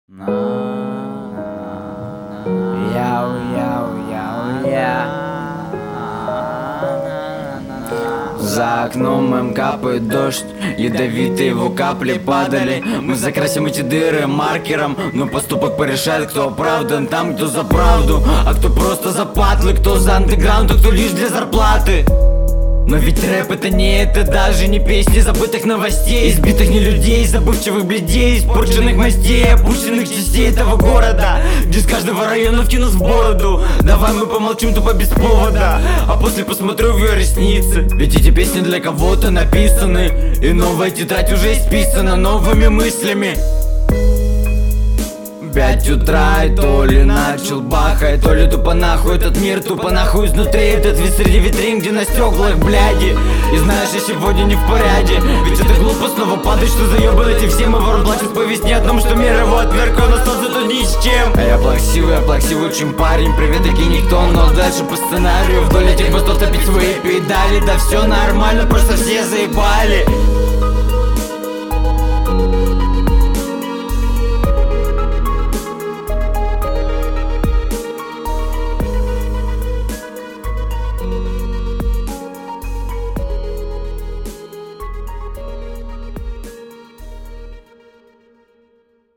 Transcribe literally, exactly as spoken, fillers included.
Яу, яу, яу, я. За окном моим капает дождь, ядовитые его капли падали. Мы закрасим эти дыры маркером, но поступок порешает, кто оправдан там, кто за правду, а кто просто за патлы, кто за андеграунд, а кто лишь для зарплаты. Но ведь рэп это не это, даже не песни забытых новостей, избитых не людей, забывчивых бледей, испорченных мастей, опущенных частей этого города, где с каждого района втянут в бороду. Давай мы помолчим тупо без повода, а после посмотрю в ее ресницы. Ведь эти песни для кого-то написаны, и новая тетрадь уже исписана новыми мыслями. Пять утра, и то ли начал бахать, то ли тупо нахуй этот мир, тупо нахуй изнутри этот вид среди витрин, где на стеклах бляди. И знаешь, я сегодня не в порядке, ведь это глупо снова падать, что заебал эти все. Мы ворон платит по весне о том, что мир его отверг, он остался тут ни с чем. А я плаксивый, я плаксивый очень парень, привет, таки никто, но дальше по сценарию вдоль этих мостов топить свои педали. Да все нормально, просто все заебали.